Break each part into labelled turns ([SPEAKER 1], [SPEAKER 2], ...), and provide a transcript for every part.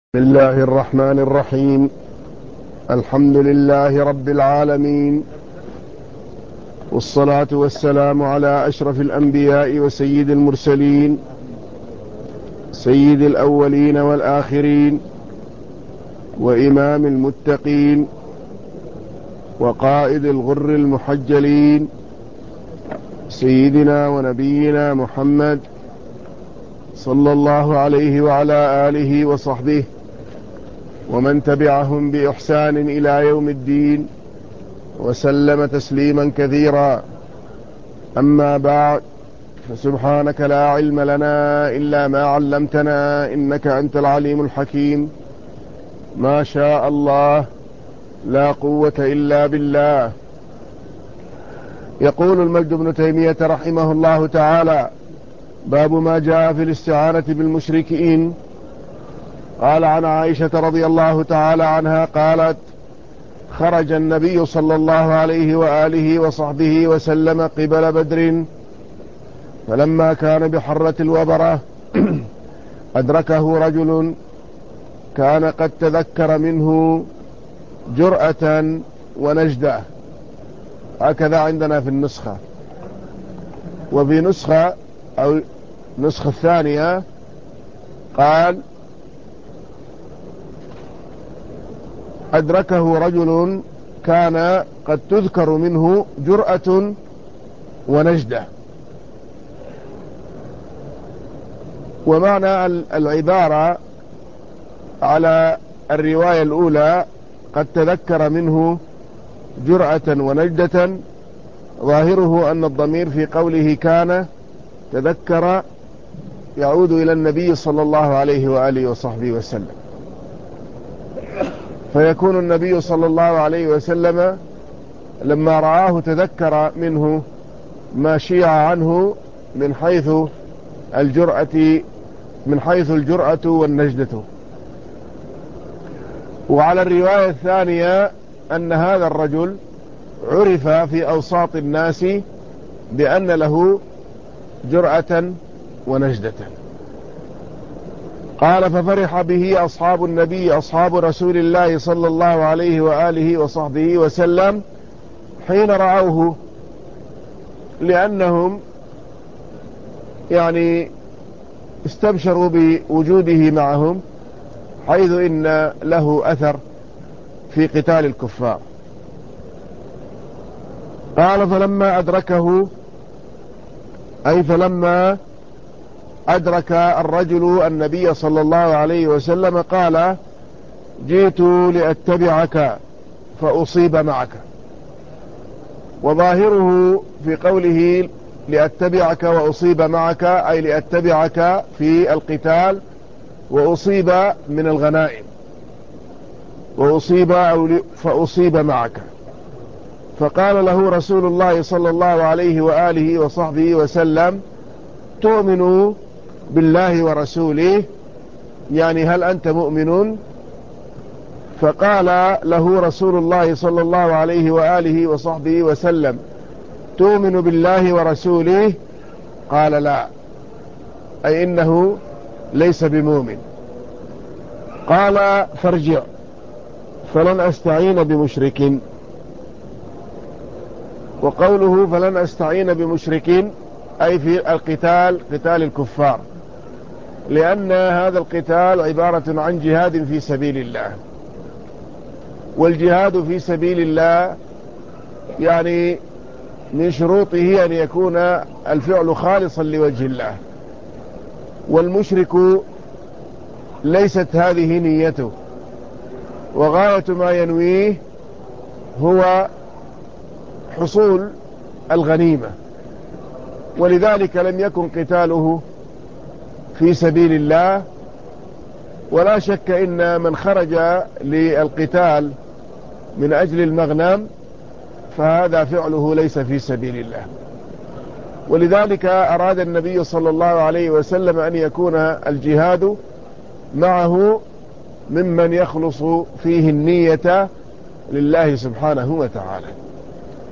[SPEAKER 1] بسم الله الرحمن الرحيم. الحمد لله رب العالمين، والصلاة والسلام على أشرف الأنبياء وسيد المرسلين، سيد الأولين والآخرين، وإمام المتقين، وقائد الغر المحجلين، سيدنا ونبينا محمد صلى الله عليه وعلى آله وصحبه ومن تبعهم بإحسان إلى يوم الدين، وسلم تسليما كثيرا. أما بعد، فسبحانك لا علم لنا إلا ما علمتنا، إنك أنت العليم الحكيم. ما شاء الله، لا قوة إلا بالله. يقول المجد بن تيمية رحمه الله تعالى: باب ما جاء في الاستعانة بالمشركين. قال عن عائشة رضي الله تعالى عنها قالت: خرج النبي صلى الله عليه وآله وصحبه وسلم قبل بدر، فلما كان بحرة الوبرة أدركه رجل كان قد تذكر منه جرأة ونجدة. هكذا عندنا في النسخة، وفي نسخة أو نسخة الثانية قال: أدركه رجل كان قد تذكر منه جرأة ونجدة. ومعنى العبارة على الرواية الأولى قد تذكر منه جرأة ونجدة، ظاهره أن الضمير في قوله كان تذكر يعود إلى النبي صلى الله عليه وآله وصحبه وسلم، فيكون النبي صلى الله عليه وسلم لما رآه تذكر منه ما شيع عنه من حيث الجرأة والنجدة. وعلى الرواية الثانية أن هذا الرجل عرف في أوساط الناس بأن له جرأة ونجدة. قال: ففرح به أصحاب النبي، أصحاب رسول الله صلى الله عليه وآله وصحبه وسلم، حين رأوه، لأنهم استبشروا بوجوده معهم، حيث إن له أثر في قتال الكفار. قال: فلما أدركه، أي فلما أدرك الرجل النبي صلى الله عليه وسلم، قال: جئت لأتبعك فأصيب معك. وظاهره في قوله لأتبعك وأصيب معك، أي لأتبعك في القتال وأصيب من الغنائم، فأصيب معك. فقال له رسول الله صلى الله عليه وآله وصحبه وسلم: تؤمن بالله ورسوله، يعني هل أنت مؤمن؟ فقال له رسول الله صلى الله عليه وآله وصحبه وسلم: تؤمن بالله ورسوله؟ قال: لا، أي إنه ليس بمؤمن. قال: فارجع فلن أستعين بمشرك. وقوله فلن أستعين بمشرك أي في القتال، قتال الكفار، لأن هذا القتال عبارة عن جهاد في سبيل الله. والجهاد في سبيل الله من شروطه أن يكون الفعل خالصا لوجه الله، والمشرك ليست هذه نيته، وغاية ما ينويه هو حصول الغنيمة، ولذلك لم يكن قتاله في سبيل الله. ولا شك إن من خرج للقتال من أجل المغنم فهذا فعله ليس في سبيل الله. ولذلك أراد النبي صلى الله عليه وسلم أن يكون الجهاد معه ممن يخلص فيه النية لله سبحانه وتعالى.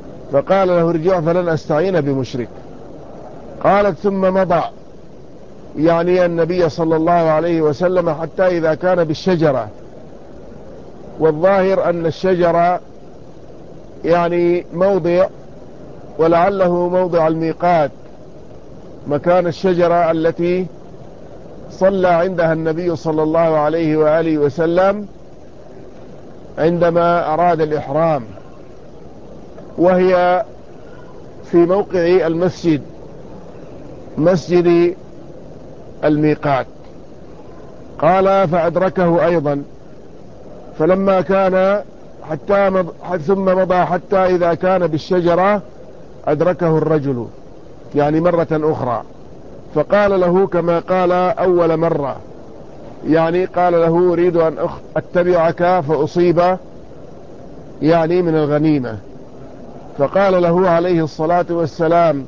[SPEAKER 1] فقال له: ارجع فلن أستعين بمشرك. قالت: ثم مضى يعني النبي صلى الله عليه وسلم حتى إذا كان بالشجرة، والظاهر أن الشجرة يعني موضع، ولعله موضع الميقات، مكان الشجرة التي صلى عندها النبي صلى الله عليه وآله وسلم عندما أراد الإحرام، وهي في موقع المسجد، مسجد الميقات. قال فأدركه أيضا، فلما كان ثم مضى حتى إذا كان بالشجرة أدركه الرجل، يعني مرة أخرى، فقال له كما قال أول مرة، يعني قال له أريد أن أتبعك فأصيب يعني من الغنيمة. فقال له عليه الصلاة والسلام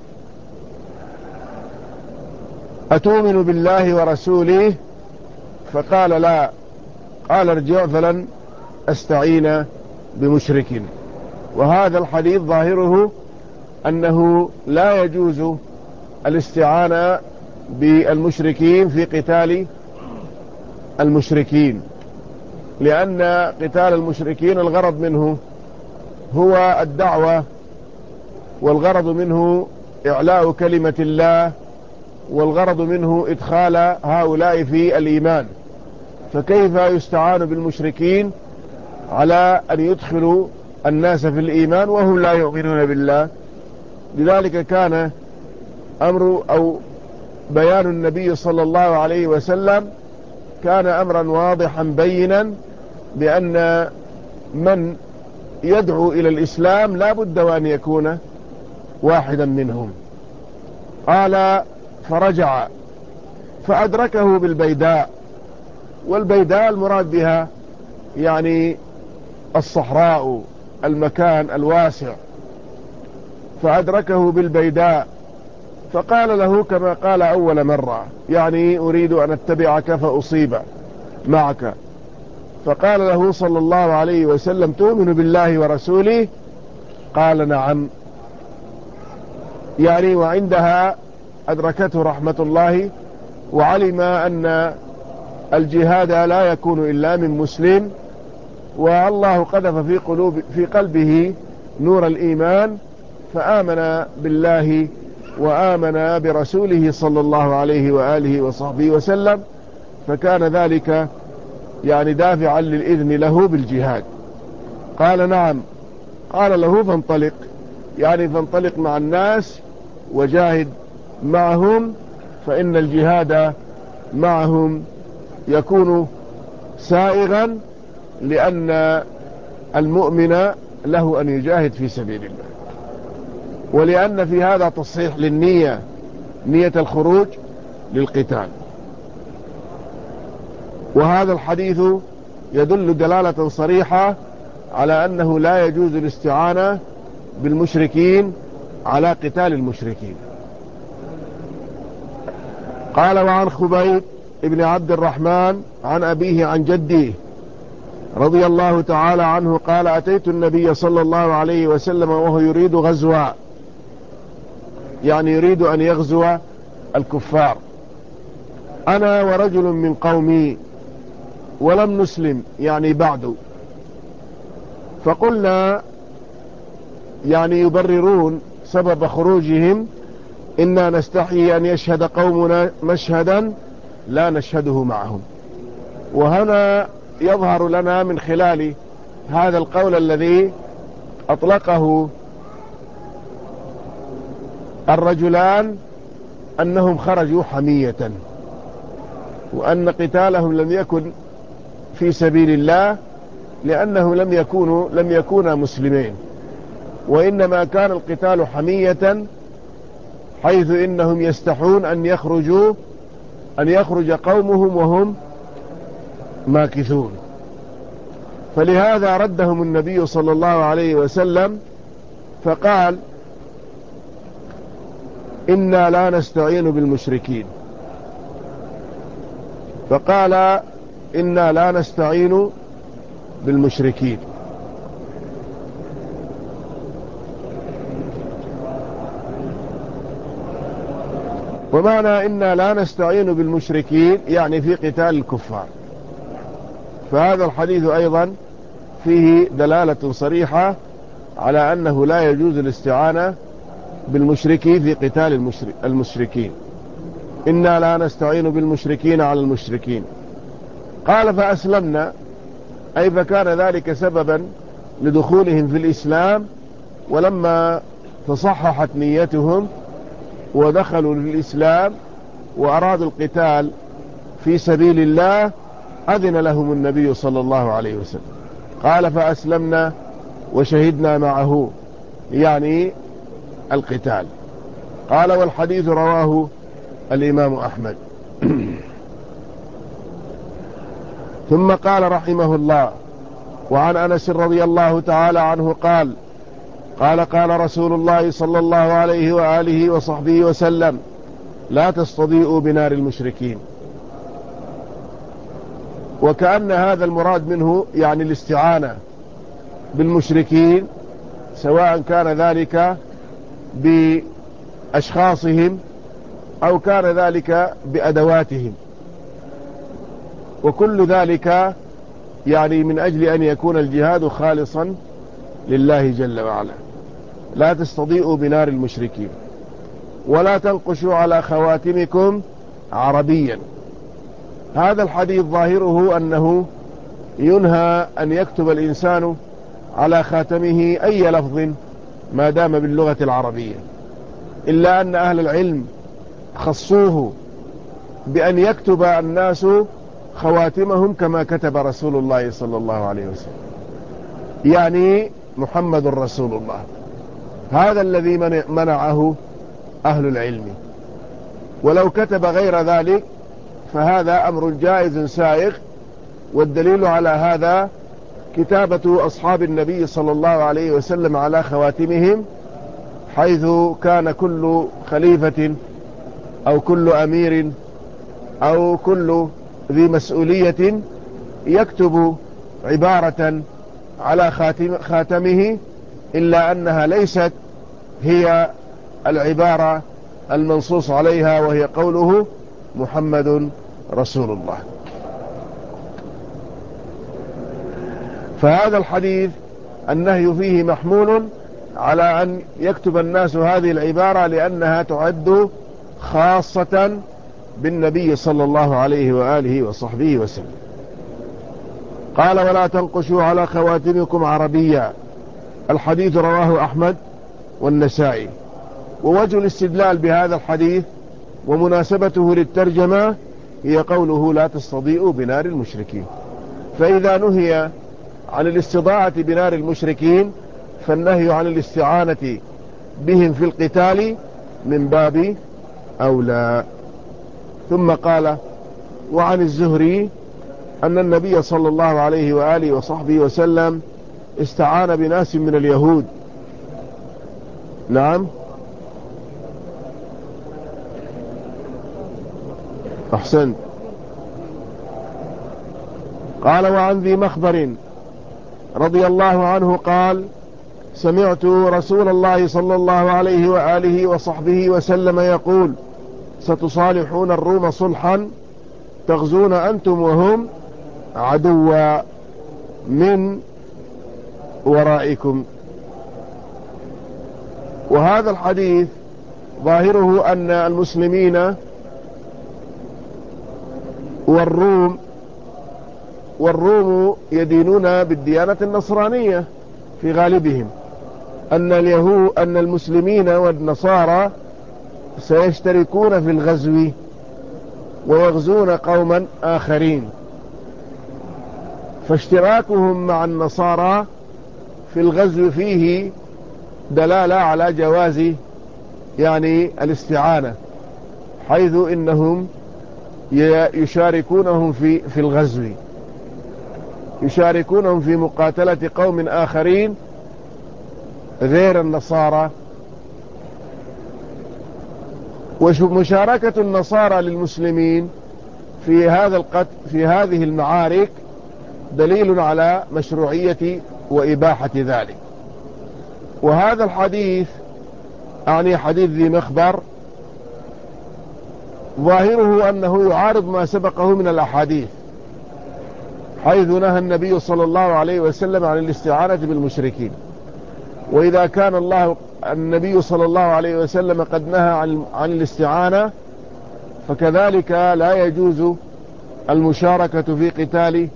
[SPEAKER 1] أتؤمن بالله ورسوله؟ فقال لا. قال ارجع فلن أستعين بمشرك. وهذا الحديث ظاهره أنه لا يجوز الاستعانة بالمشركين في قتال المشركين، لأن قتال المشركين الغرض منه هو الدعوة، والغرض منه إعلاء كلمة الله، والغرض منه إدخال هؤلاء في الإيمان. فكيف يستعان بالمشركين على أن يدخلوا الناس في الإيمان وهم لا يؤمنون بالله؟ لذلك كان أمر أو بيان النبي صلى الله عليه وسلم كان أمرا واضحا بينا، بأن من يدعو إلى الإسلام لا بد وأن يكون واحدا منهم. قال فرجع فأدركه بالبيداء، والبيداء المراد بها يعني الصحراء، المكان الواسع. فأدركه بالبيداء فقال له كما قال أول مرة، يعني أريد أن أتبعك فأصيب معك. فقال له صلى الله عليه وسلم تؤمن بالله ورسوله؟ قال نعم. يعني وعندها أدركته رحمة الله، وعلم أن الجهاد لا يكون إلا من مسلم، والله قذف في قلبه نور الإيمان، فآمن بالله وآمن برسوله صلى الله عليه وآله وصحبه وسلم، فكان ذلك يعني دافعا للإذن له بالجهاد. قال نعم. قال له فانطلق، يعني فانطلق مع الناس وجاهد معهم، فإن الجهاد معهم يكون سائغا، لأن المؤمن له أن يجاهد في سبيل الله، ولأن في هذا تصحيح للنية، نية الخروج للقتال. وهذا الحديث يدل دلالة صريحة على أنه لا يجوز الاستعانة بالمشركين على قتال المشركين. قال وعن خبيب ابن عبد الرحمن عن أبيه عن جده رضي الله تعالى عنه قال أتيت النبي صلى الله عليه وسلم وهو يريد غزوة، يعني يريد أن يغزو الكفار، أنا ورجل من قومي ولم نسلم يعني بعد. فقلنا يعني يبررون سبب خروجهم إنا نستحي أن يشهد قومنا مشهدا لا نشهده معهم. وهنا يظهر لنا من خلال هذا القول الذي أطلقه الرجلان أنهم خرجوا حمية، وأن قتالهم لم يكن في سبيل الله، لأنه لم يكونا مسلمين، وإنما كان القتال حمية، حيث إنهم يستحون أن يخرج قومهم وهم ماكثون. فلهذا ردهم النبي صلى الله عليه وسلم فقال إنا لا نستعين بالمشركين، فقال إنا لا نستعين بالمشركين. ومعنى إنا لا نستعين بالمشركين يعني في قتال الكفار. فهذا الحديث أيضا فيه دلالة صريحة على أنه لا يجوز الاستعانة بالمشركين في قتال المشركين. إنا لا نستعين بالمشركين على المشركين. قال فأسلمنا، أي فكان ذلك سببا لدخولهم في الإسلام، ولما تصححت نيتهم ودخلوا للإسلام وأرادوا القتال في سبيل الله أذن لهم النبي صلى الله عليه وسلم. قال فأسلمنا وشهدنا معه يعني القتال. قال والحديث رواه الإمام أحمد. ثم قال رحمه الله: وعن أنس رضي الله تعالى عنه قال قال رسول الله صلى الله عليه وآله وصحبه وسلم: لا تستضيئوا بنار المشركين. وكأن هذا المراد منه يعني الاستعانة بالمشركين، سواء كان ذلك بأشخاصهم أو كان ذلك بأدواتهم، وكل ذلك يعني من أجل أن يكون الجهاد خالصا لله جل وعلا. لا تستضيئوا بنار المشركين ولا تنقشوا على خواتمكم عربيا. هذا الحديث ظاهره أنه ينهى أن يكتب الإنسان على خاتمه أي لفظ ما دام باللغة العربية، إلا أن أهل العلم خصوه بأن يكتب الناس خواتمهم كما كتب رسول الله صلى الله عليه وسلم، يعني محمد رسول الله. هذا الذي منعه أهل العلم. ولو كتب غير ذلك فهذا أمر جائز سائغ، والدليل على هذا كتابة أصحاب النبي صلى الله عليه وسلم على خواتمهم، حيث كان كل خليفة أو كل أمير أو كل ذي مسؤولية يكتب عبارة على خاتمه، إلا أنها ليست هي العبارة المنصوص عليها، وهي قوله محمد رسول الله. فهذا الحديث النهي فيه محمول على أن يكتب الناس هذه العبارة، لأنها تعد خاصة بالنبي صلى الله عليه وآله وصحبه وسلم. قال ولا تنقشوا على خواتمكم عربيا. الحديث رواه أحمد والنسائي. ووجه الاستدلال بهذا الحديث ومناسبته للترجمة هي قوله لا تستضيئوا بنار المشركين. فإذا نهي عن الاستضاءة بنار المشركين فالنهي عن الاستعانة بهم في القتال من باب أولى. ثم قال وعن الزهري أن النبي صلى الله عليه وآله وصحبه وسلم استعان بناس من اليهود. نعم أحسنت. قال وعن ذي مخبر رضي الله عنه قال سمعت رسول الله صلى الله عليه وآله وصحبه وسلم يقول ستصالحون الروم صلحا تغزون أنتم وهم عدوا من ورائكم. وهذا الحديث ظاهره أن المسلمين والروم يدينون بالديانة النصرانية في غالبهم، أن المسلمين والنصارى سيشتركون في الغزو ويغزون قوما آخرين، فاشتراكهم مع النصارى في الغزو فيه دلالة على جواز يعني الاستعانة، حيث إنهم يشاركونهم في الغزو، يشاركونهم في مقاتلة قوم آخرين غير النصارى. ومشاركة النصارى للمسلمين في هذه المعارك دليل على مشروعية وإباحة ذلك. وهذا الحديث أعني حديث ذي مخبر ظاهره أنه يعارض ما سبقه من الأحاديث، حيث نهى النبي صلى الله عليه وسلم عن الاستعانة بالمشركين. وإذا كان النبي صلى الله عليه وسلم قد نهى عن الاستعانة، فكذلك لا يجوز المشاركة في قتال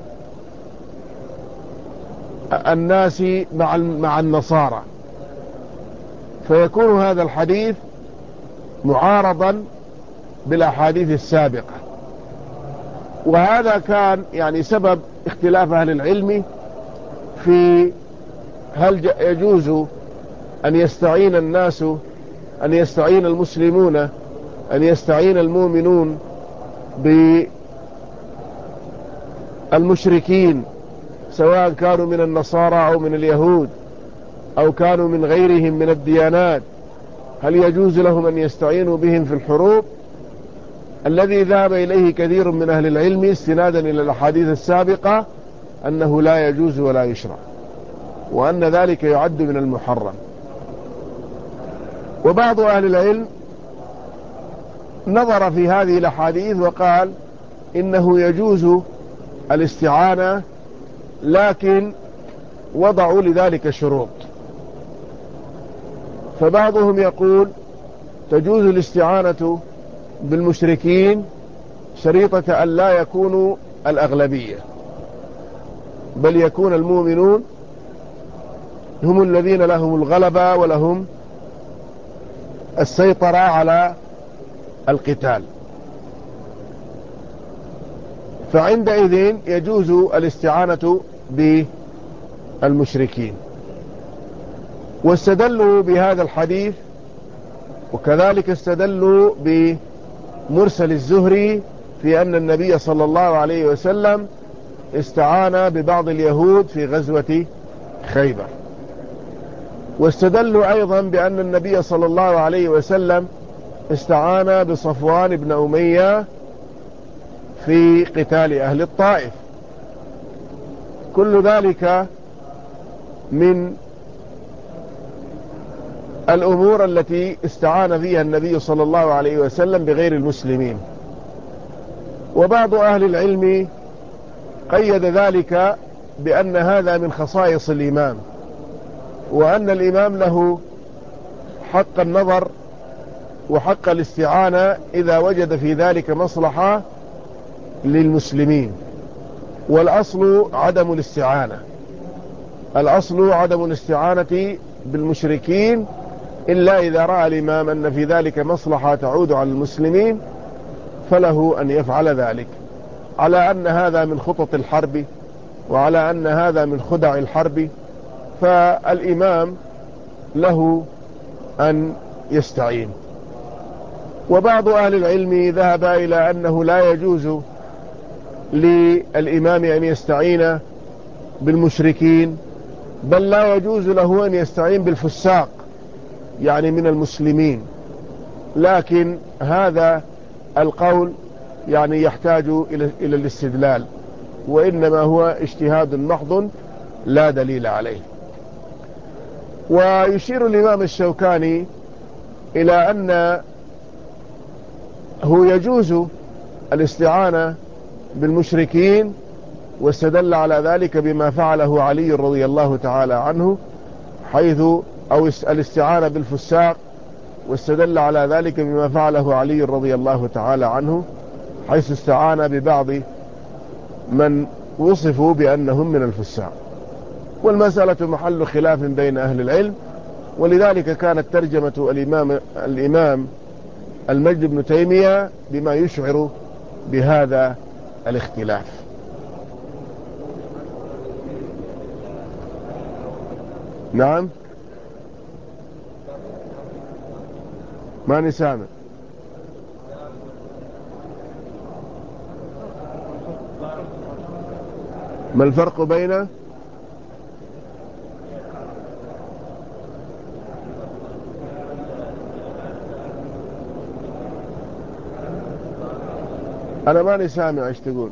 [SPEAKER 1] الناس مع النصارى، فيكون هذا الحديث معارضا بالأحاديث السابقة. وهذا كان يعني سبب اختلاف أهل العلم في هل يجوز أن يستعين الناس، أن يستعين المسلمون، أن يستعين المؤمنون بالمشركين، سواء كانوا من النصارى أو من اليهود أو كانوا من غيرهم من الديانات، هل يجوز لهم أن يستعينوا بهم في الحروب؟ الذي ذهب إليه كثير من أهل العلم استنادا إلى الأحاديث السابقة أنه لا يجوز ولا يشرع، وأن ذلك يعد من المحرم. وبعض أهل العلم نظر في هذه الأحاديث وقال إنه يجوز الاستعانة، لكن وضعوا لذلك شروط. فبعضهم يقول تجوز الاستعانة بالمشركين شريطة أن لا يكونوا الأغلبية، بل يكون المؤمنون هم الذين لهم الغلبة ولهم السيطرة على القتال، فعندئذ يجوز الاستعانة بالمشركين. واستدلوا بهذا الحديث، وكذلك استدلوا بمرسل الزهري في أن النبي صلى الله عليه وسلم استعان ببعض اليهود في غزوة خيبر. واستدلوا أيضا بأن النبي صلى الله عليه وسلم استعان بصفوان بن أمية في قتال أهل الطائف. كل ذلك من الأمور التي استعان فيها النبي صلى الله عليه وسلم بغير المسلمين. وبعض أهل العلم قيد ذلك بأن هذا من خصائص الإمام، وأن الإمام له حق النظر وحق الاستعانة إذا وجد في ذلك مصلحة للمسلمين. والأصل عدم الاستعانة، الأصل عدم الاستعانة بالمشركين إلا إذا رأى الإمام أن في ذلك مصلحة تعود على المسلمين، فله أن يفعل ذلك، على أن هذا من خطط الحرب وعلى أن هذا من خدع الحرب، فالإمام له أن يستعين. وبعض أهل العلم ذهب إلى أنه لا يجوز للإمام أن يستعين بالمشركين، بل لا يجوز له أن يستعين بالفساق يعني من المسلمين. لكن هذا القول يعني يحتاج إلى الاستدلال، وإنما هو اجتهاد محض لا دليل عليه. ويشير الإمام الشوكاني إلى أنه يجوز الاستعانة بالمشركين، واستدل على ذلك بما فعله علي رضي الله تعالى عنه، حيث أو الاستعانة بالفساق، واستدل على ذلك بما فعله علي رضي الله تعالى عنه، حيث استعان ببعض من وصفوا بأنهم من الفساق. والمسألة محل خلاف بين أهل العلم، ولذلك كانت ترجمة الإمام المجد بن تيمية بما يشعر بهذا الاختلاف. نعم، ماني سامع. ما الفرق بين أنا ماني سامع إيش تقول؟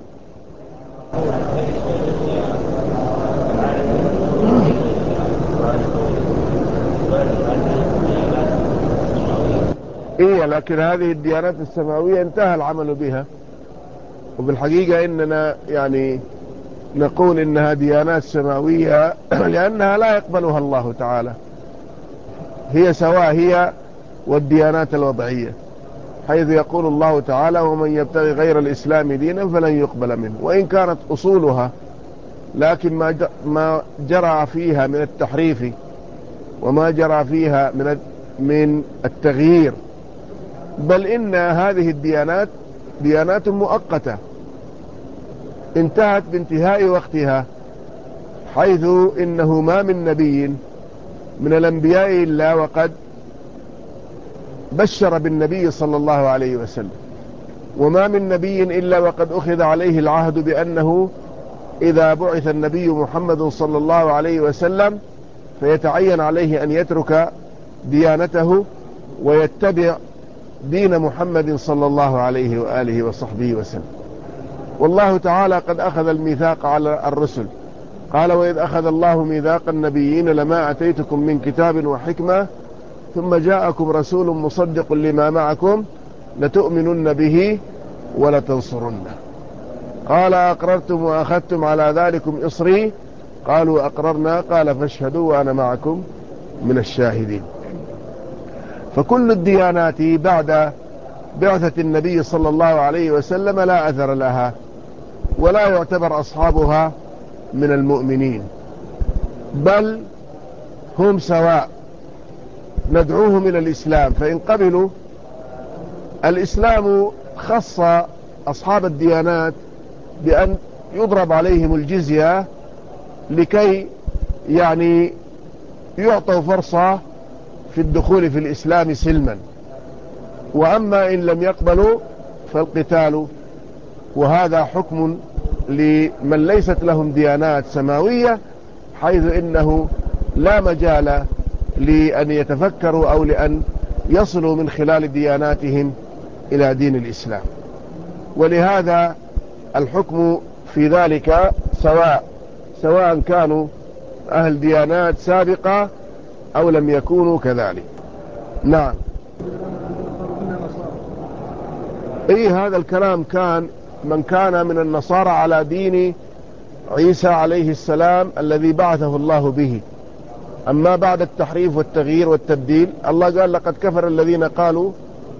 [SPEAKER 1] إيه، لكن هذه الديانات السماوية انتهى العمل بها، وبالحقيقة إننا يعني نقول إنها ديانات سماوية لأنها لا يقبلها الله تعالى، هي سواء هي والديانات الوضعية، حيث يقول الله تعالى: ومن يبتغي غير الإسلام دينا فلن يقبل منه، وإن كانت أصولها، لكن ما جرى فيها من التحريف وما جرى فيها من التغيير، بل إن هذه الديانات ديانات مؤقتة انتهت بانتهاء وقتها، حيث إنه ما من نبي من الأنبياء إلا وقد بشر بالنبي صلى الله عليه وسلم، وما من نبي إلا وقد أخذ عليه العهد بأنه إذا بعث النبي محمد صلى الله عليه وسلم فيتعين عليه أن يترك ديانته ويتبع دين محمد صلى الله عليه وآله وصحبه وسلم. والله تعالى قد أخذ الميثاق على الرسل، قال: وإذ أخذ الله ميثاق النبيين لما أتيتكم من كتاب وحكمة ثم جاءكم رسول مصدق لما معكم لتؤمنن به ولتنصرنه. قال: أقررتم وأخذتم على ذلكم إصري؟ قالوا: أقررنا. قال: فاشهدوا وأنا معكم من الشاهدين. فكل الديانات بعد بعثة النبي صلى الله عليه وسلم لا أثر لها، ولا يعتبر أصحابها من المؤمنين، بل هم سواء، ندعوهم إلى الإسلام فإن قبلوا الإسلام خص أصحاب الديانات بأن يضرب عليهم الجزية لكي يعني يعطوا فرصة في الدخول في الإسلام سلما، وأما إن لم يقبلوا فالقتال، وهذا حكم لمن ليست لهم ديانات سماوية، حيث إنه لا مجال لأن يتفكروا أو لأن يصلوا من خلال دياناتهم إلى دين الإسلام. ولهذا الحكم في ذلك سواء كانوا أهل ديانات سابقة أو لم يكونوا كذلك. نعم. هذا الكلام كان من كان من النصارى على دين عيسى عليه السلام الذي بعثه الله به. أما بعد التحريف والتغيير والتبديل، الله قال: لقد كفر الذين قالوا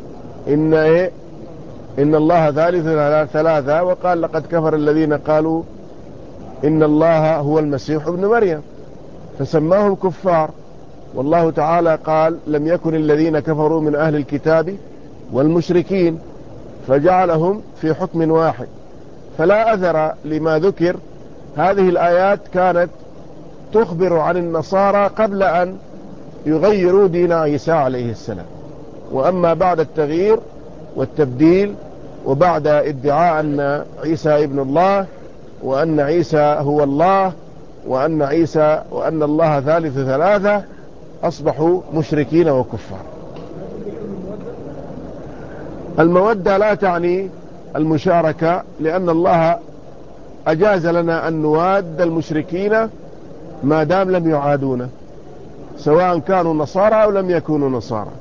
[SPEAKER 1] إن الله ثالث ثلاثة، وقال: لقد كفر الذين قالوا إن الله هو المسيح ابن مريم، فسماهم كفار. والله تعالى قال: لم يكن الذين كفروا من أهل الكتاب والمشركين، فجعلهم في حكم واحد، فلا أثر لما ذكر. هذه الآيات كانت تخبر عن النصارى قبل أن يغيروا دين عيسى عليه السلام، وأما بعد التغيير والتبديل وبعد ادعاء أن عيسى ابن الله وأن عيسى هو الله وأن الله ثالث ثلاثة، أصبحوا مشركين وكفار. المودة لا تعني المشاركة، لأن الله أجاز لنا أن نواد المشركين ما دام لم يعادونا، سواء كانوا نصارى أو لم يكونوا نصارى.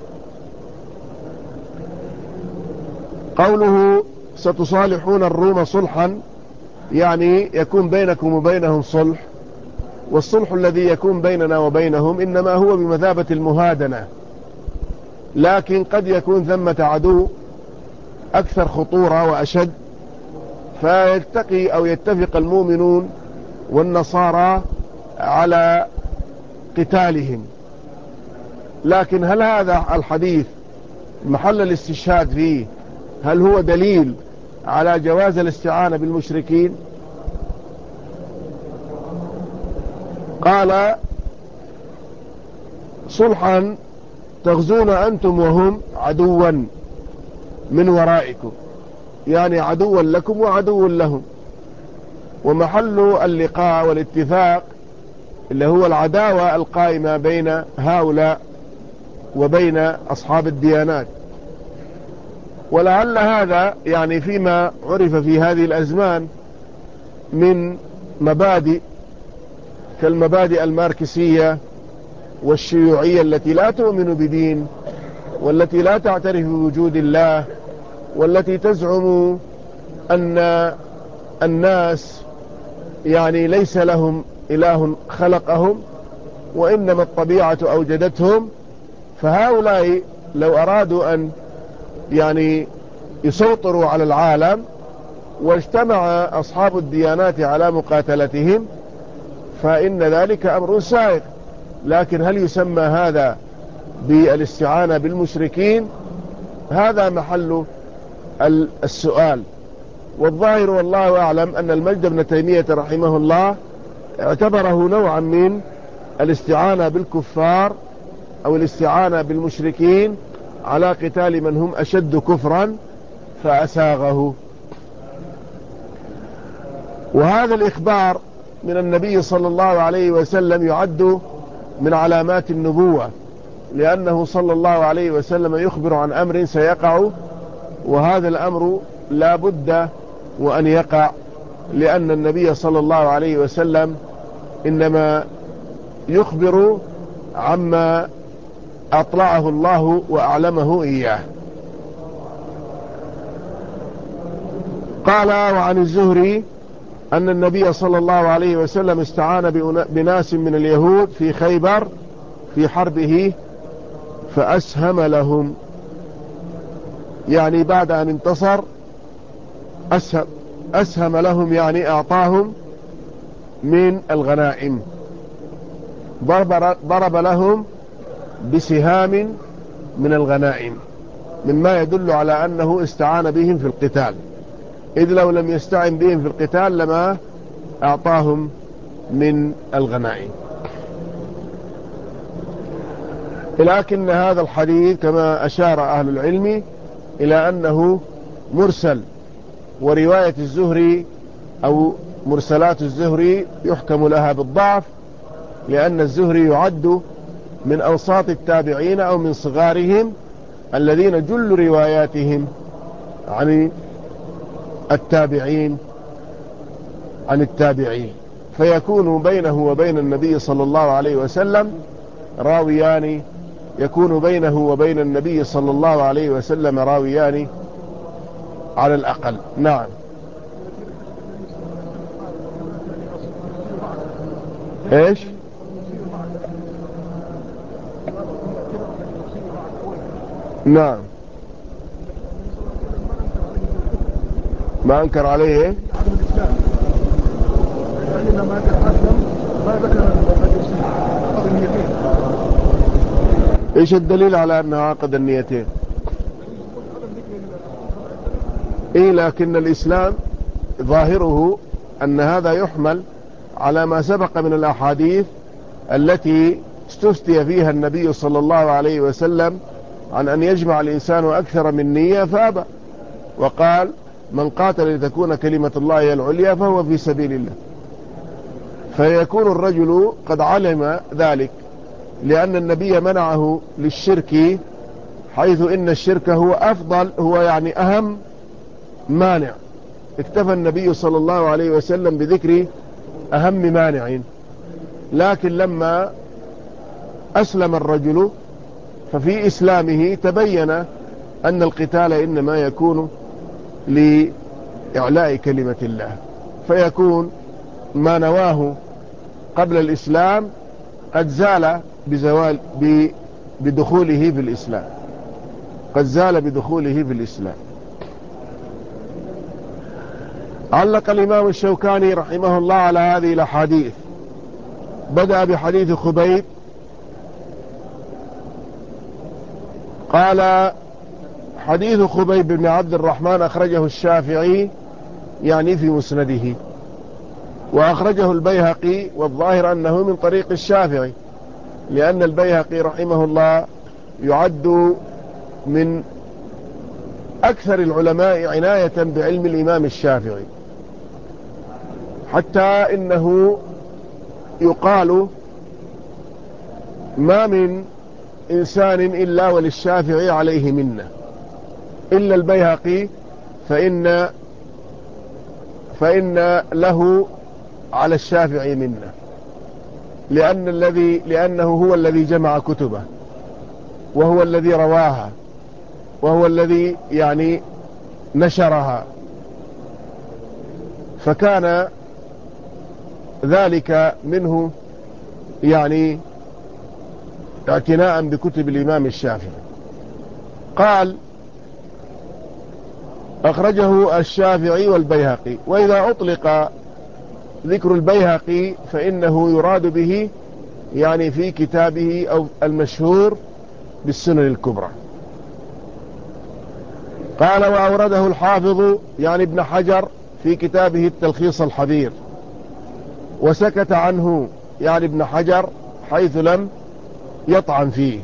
[SPEAKER 1] قوله: ستصالحون الروم صلحا، يعني يكون بينكم وبينهم صلح، والصلح الذي يكون بيننا وبينهم إنما هو بمثابة المهادنة، لكن قد يكون ثمة عدو أكثر خطورة وأشد، فيلتقي أو يتفق المؤمنون والنصارى على قتالهم. لكن هل هذا الحديث محل الاستشهاد فيه؟ هل هو دليل على جواز الاستعانة بالمشركين؟ قال: صلحا تغزون أنتم وهم عدوا من ورائكم، يعني عدوا لكم وعدو لهم، ومحل اللقاء والاتفاق اللي هو العداوة القائمة بين هؤلاء وبين أصحاب الديانات. ولعل هذا يعني فيما عرف في هذه الأزمان من مبادئ كالمبادئ الماركسية والشيوعية التي لا تؤمن بدين والتي لا تعترف بوجود الله، والتي تزعم أن الناس يعني ليس لهم إله خلقهم وإنما الطبيعة أوجدتهم، فهؤلاء لو أرادوا أن يعني يسيطروا على العالم واجتمع أصحاب الديانات على مقاتلتهم فإن ذلك أمر سائغ. لكن هل يسمى هذا بالاستعانة بالمشركين؟ هذا محل السؤال. والظاهر والله أعلم أن المجد بن تيمية رحمه الله اعتبره نوعا من الاستعانة بالكفار أو الاستعانة بالمشركين على قتال من هم أشد كفرا فأساغه. وهذا الإخبار من النبي صلى الله عليه وسلم يعد من علامات النبوة، لأنه صلى الله عليه وسلم يخبر عن أمر سيقع، وهذا الأمر لا بد وأن يقع، لأن النبي صلى الله عليه وسلم إنما يخبر عما أطلعه الله وأعلمه إياه. قال: وعن الزهري أن النبي صلى الله عليه وسلم استعان بناس من اليهود في خيبر في حربه فأسهم لهم، يعني بعد أن انتصر أسهم لهم، يعني أعطاهم من الغنائم، ضرب لهم بسهام من الغنائم، مما يدل على أنه استعان بهم في القتال، إذ لو لم يستعن بهم في القتال لما أعطاهم من الغنائم. لكن هذا الحديث كما أشار أهل العلم إلى أنه مرسل، ورواية الزهري أو مرسلات الزهري يحكم لها بالضعف، لأن الزهري يعد من أوساط التابعين أو من صغارهم الذين جل رواياتهم عن التابعين، فيكون بينه وبين النبي صلى الله عليه وسلم راويان، يكون بينه وبين النبي صلى الله عليه وسلم راويان على الأقل. نعم. ايش؟ نعم. ما انكر عليه ايه؟ ايش الدليل على انه عقد النيتين؟ ايه، لكن الاسلام ظاهره ان هذا يحمل على ما سبق من الاحاديث التي استفتي فيها النبي صلى الله عليه وسلم عن ان يجمع الانسان اكثر من نية فابى، وقال: من قاتل لتكون كلمة الله هي العليا فهو في سبيل الله. فيكون الرجل قد علم ذلك، لأن النبي منعه للشرك، حيث إن الشرك هو أفضل، هو يعني أهم مانع. اكتفى النبي صلى الله عليه وسلم بذكر أهم مانع، لكن لما أسلم الرجل ففي إسلامه تبين أن القتال إنما يكون لإعلاء كلمة الله، فيكون ما نواه قبل الإسلام قد زال بدخوله في الإسلام، قد زال بدخوله في الإسلام. علق الإمام الشوكاني رحمه الله على هذه الأحاديث، بدأ بحديث خبيب، قال: حديث خبيب بن عبد الرحمن أخرجه الشافعي يعني في مسنده، وأخرجه البيهقي، والظاهر أنه من طريق الشافعي، لأن البيهقي رحمه الله يعد من أكثر العلماء عناية بعلم الإمام الشافعي، حتى إنه يقال ما من إنسان إلا وللشافعي عليه منه، إلا البيهقي فإن له على الشافعي منه، لأنه هو الذي جمع كتبه، وهو الذي رواها، وهو الذي يعني نشرها، فكان ذلك منه يعني اعتناء بكتب الإمام الشافعي. قال: أخرجه الشافعي والبيهقي. وإذا أطلق ذكر البيهقي فإنه يراد به يعني في كتابه أو المشهور بالسنن الكبرى. قال: وأورده الحافظ يعني ابن حجر في كتابه التلخيص الحبير، وسكت عنه يعني ابن حجر حيث لم يطعن فيه.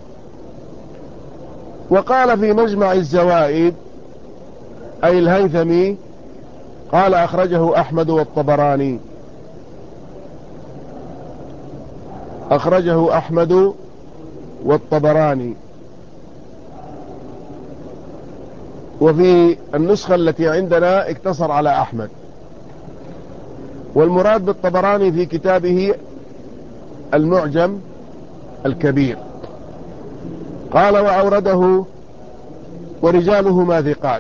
[SPEAKER 1] وقال في مجمع الزوائد أي الهيثمي، قال: أخرجه أحمد والطبراني. أخرجه أحمد والطبراني. وفي النسخة التي عندنا اقتصر على أحمد، والمراد بالطبراني في كتابه المعجم الكبير. قال: وأورده ورجالهما ثقات.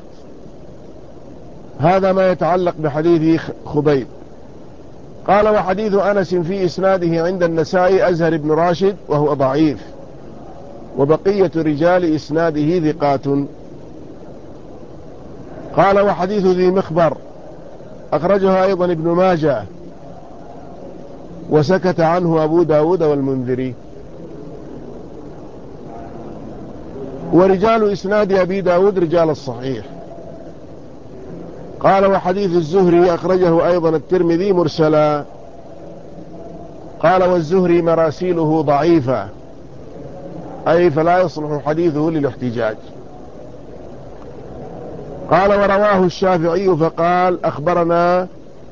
[SPEAKER 1] هذا ما يتعلق بحديث خبيب. قال: وحديث أنس في إسناده عند النسائي أزهر بن راشد وهو ضعيف، وبقية رجال إسناده ثقات. قال: وحديث ذي مخبر أخرجه أيضا ابن ماجه، وسكت عنه أبو داود والمنذري. ورجال إسناد أبي داود رجال الصحيح. قال: وحديث الزهري أخرجه أيضا الترمذي مرسلا. قال: والزهري مراسيله ضعيفة، أي فلا يصلح حديثه للاحتجاج. قال: ورواه الشافعي فقال أخبرنا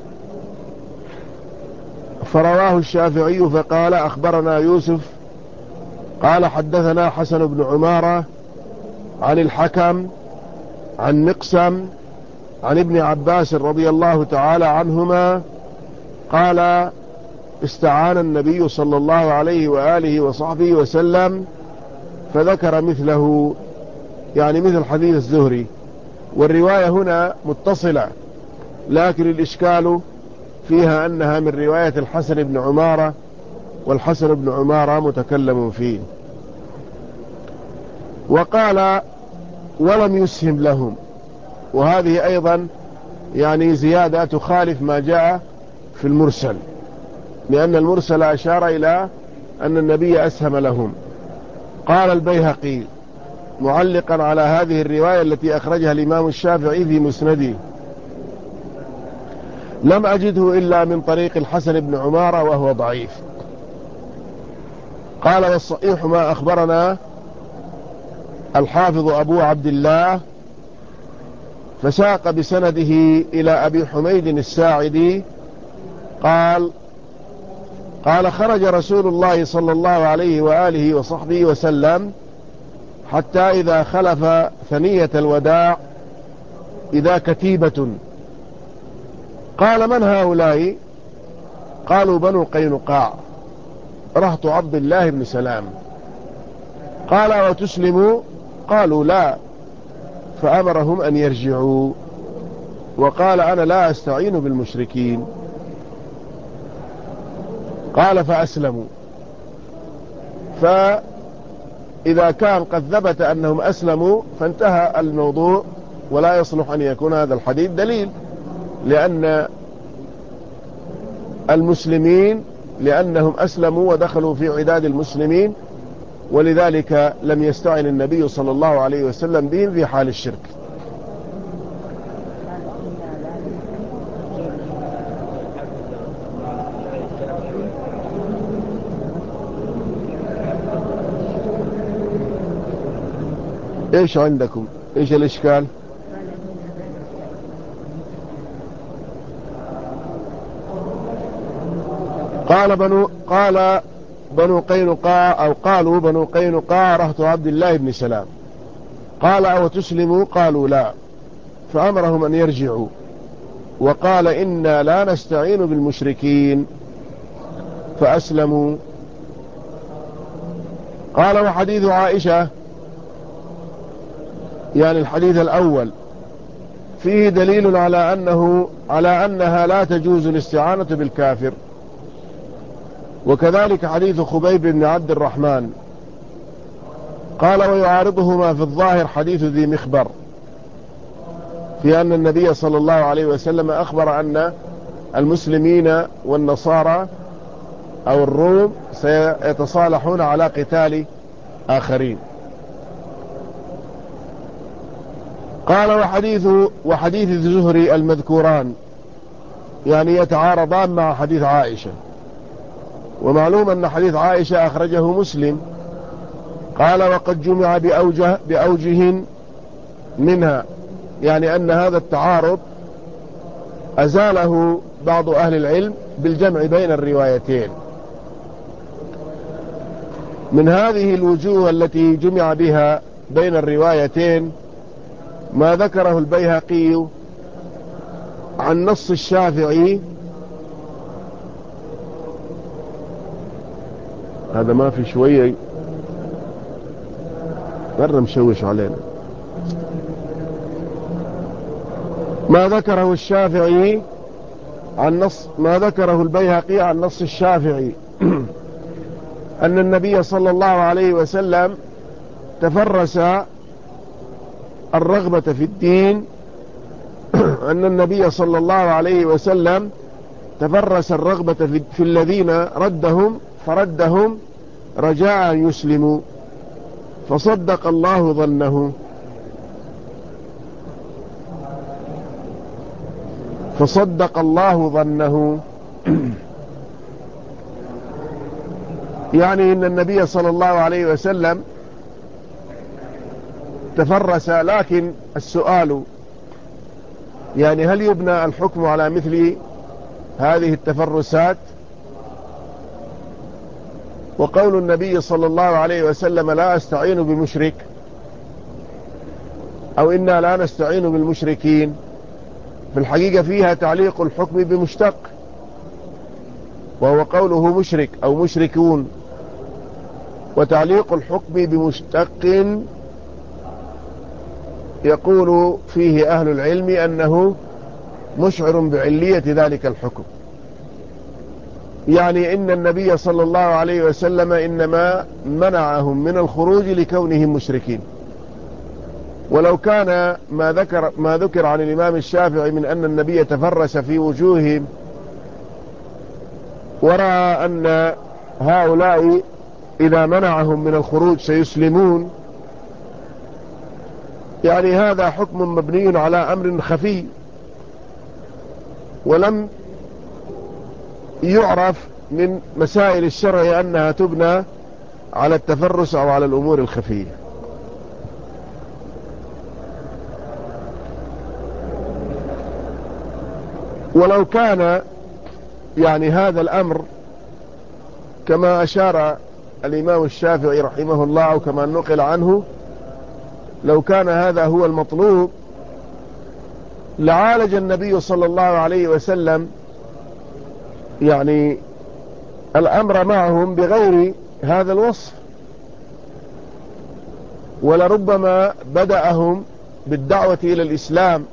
[SPEAKER 1] أخبرنا يوسف قال حدثنا حسن بن عمارة عن الحكم عن مقسم عن ابن عباس رضي الله تعالى عنهما قال: استعان النبي صلى الله عليه وآله وصحبه وسلم، فذكر مثله، يعني مثل حديث الزهري. والرواية هنا متصلة، لكن الإشكال فيها أنها من رواية الحسن بن عمارة، والحسن بن عمارة متكلم فيه. وقال: ولم يسهم لهم. وهذه أيضا يعني زيادة تخالف ما جاء في المرسل، لأن المرسل أشار إلى أن النبي أسهم لهم. قال البيهقي معلقا على هذه الرواية التي أخرجها الإمام الشافعي في مسنده: لم أجده إلا من طريق الحسن بن عمارة وهو ضعيف. قال: والصحيح ما أخبرنا الحافظ أبو عبد الله، فساق بسنده إلى أبي حميد الساعدي قال: خرج رسول الله صلى الله عليه وآله وصحبه وسلم حتى إذا خلف ثنية الوداع إذا كتيبة. قال: من هؤلاء؟ قالوا: بنو قينقاع رهط عبد الله بن سلام. قال: وتسلموا؟ قالوا: لا. فأمرهم أن يرجعوا، وقال: أنا لا أستعين بالمشركين. قال: فأسلموا. فإذا كان قد ثبت أنهم أسلموا فانتهى الموضوع، ولا يصلح أن يكون هذا الحديث دليل، لأن المسلمين لأنهم أسلموا ودخلوا في عداد المسلمين، ولذلك لم يستعن النبي صلى الله عليه وسلم بهم في حال الشرك. ايش عندكم؟ ايش الاشكال؟ قال بنو قينقاع، أو قالوا بنو قينقاع رهط عبد الله بن سلام. قال: أو تسلموا؟ قالوا: لا. فأمرهم أن يرجعوا، وقال: إنا لا نستعين بالمشركين. فأسلموا. قال: وحديث عائشة يعني الحديث الأول فيه دليل على أنها لا تجوز الاستعانة بالكافر، وكذلك حديث خبيب بن عبد الرحمن. قال ويعارضه ما في الظاهر حديث ذي مخبر في أن النبي صلى الله عليه وسلم أخبر أن المسلمين والنصارى أو الروم سيتصالحون على قتال آخرين. قال وحديث الزهري المذكوران يعني يتعارضان مع حديث عائشة، ومعلوم أن حديث عائشة أخرجه مسلم. قال وقد جمع بأوجه منها، يعني أن هذا التعارض أزاله بعض أهل العلم بالجمع بين الروايتين. من هذه الوجوه التي جمع بها بين الروايتين ما ذكره البيهقي عن نص الشافعي. هذا ما في شوية مرة مشوش علينا. ما ذكره الشافعي ما ذكره البيهقي عن نص الشافعي أن النبي صلى الله عليه وسلم تفرس الرغبة في الدين أن النبي صلى الله عليه وسلم تفرس الرغبة في الذين فردهم رجاء يسلموا، فصدق الله ظنه. يعني إن النبي صلى الله عليه وسلم تفرس، لكن السؤال يعني هل يبنى الحكم على مثل هذه التفرسات؟ وقول النبي صلى الله عليه وسلم لا أستعين بمشرك أو إنا لا نستعين بالمشركين، في الحقيقة فيها تعليق الحكم بمشتق، وهو قوله مشرك أو مشركون. وتعليق الحكم بمشتق يقول فيه أهل العلم أنه مشعر بعلية ذلك الحكم، يعني إن النبي صلى الله عليه وسلم إنما منعهم من الخروج لكونهم مشركين. ولو كان ما ذكر عن الإمام الشافعي من أن النبي تفرس في وجوههم ورأى أن هؤلاء إذا منعهم من الخروج سيسلمون، يعني هذا حكم مبني على أمر خفي ولم يعرف من مسائل الشرع أنها تبنى على التفرس أو على الأمور الخفية. ولو كان يعني هذا الأمر كما أشار الإمام الشافعي رحمه الله وكما نقل عنه، لو كان هذا هو المطلوب لعالج النبي صلى الله عليه وسلم يعني الأمر معهم بغير هذا الوصف، ولربما بدأهم بالدعوة إلى الإسلام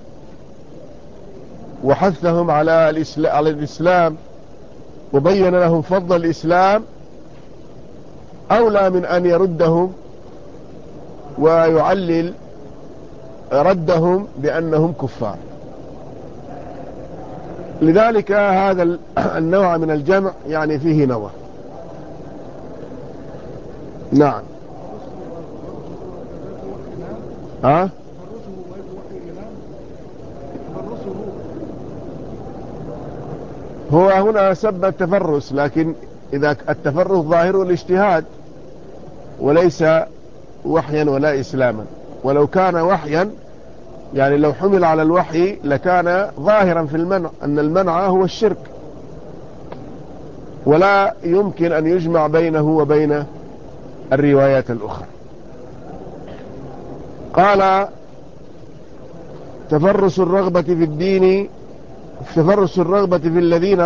[SPEAKER 1] وحثهم على الإسلام وبين لهم فضل الإسلام أولى من أن يردهم ويعلل ردهم بأنهم كفار. لذلك هذا النوع من الجمع يعني فيه نظر. نعم. هو هنا سب التفرس، لكن إذا التفرس ظاهره الاجتهاد وليس وحيا ولا إسلاما. ولو كان وحيا يعني لو حمل على الوحي لكان ظاهرا في المنع أن المنع هو الشرك، ولا يمكن أن يجمع بينه وبين الروايات الأخرى. قال تفرس الرغبة في الدين، تفرس الرغبة في الذين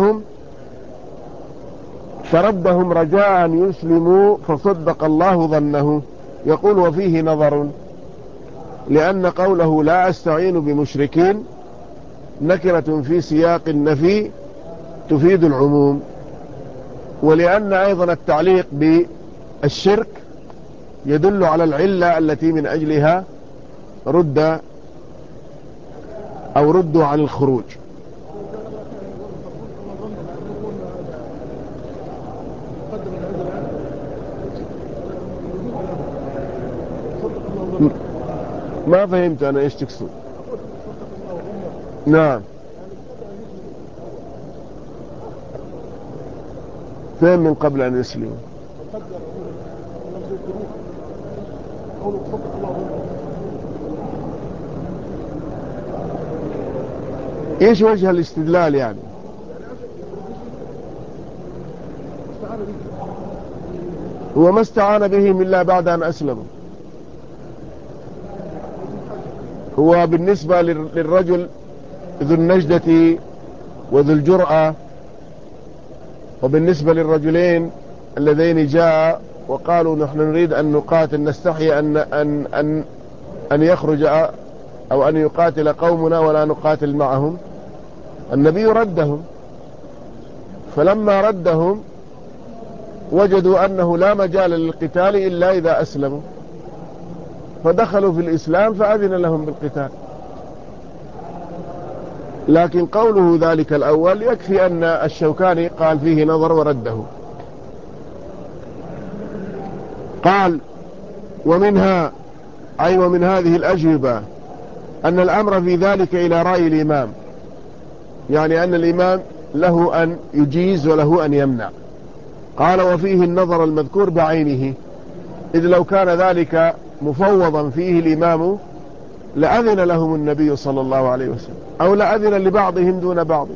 [SPEAKER 1] فردهم رجاء يسلموا فصدق الله ظنه. يقول وفيه نظر، لأن قوله لا أستعين بمشركين نكرة في سياق النفي تفيد العموم، ولأن أيضا التعليق بالشرك يدل على العلة التي من أجلها ردوا عن الخروج. ما فهمت أنا إيش تقصد. نعم، فهم من قبل أن يسلموا. إيش وجه الاستدلال يعني؟ هو ما استعان بهم إلا بعد أن أسلموا. هو بالنسبة للرجل ذو النجدة وذو الجرأة، وبالنسبة للرجلين اللذين جاء وقالوا نحن نريد أن نقاتل، نستحي أن يخرج أو أن يقاتل قومنا ولا نقاتل معهم، النبي ردهم. فلما ردهم وجدوا أنه لا مجال للقتال إلا إذا أسلموا، فدخلوا في الإسلام فأذن لهم بالقتال. لكن قوله ذلك الأول يكفي أن الشوكاني قال فيه نظر ورده. قال ومنها أي ومن هذه الأجوبة أن الأمر في ذلك إلى رأي الإمام، يعني أن الإمام له أن يجيز وله أن يمنع. قال وفيه النظر المذكور بعينه، إذ لو كان ذلك مفوضا فيه الإمام لأذن لهم النبي صلى الله عليه وسلم، أو لأذن لبعضهم دون بعض.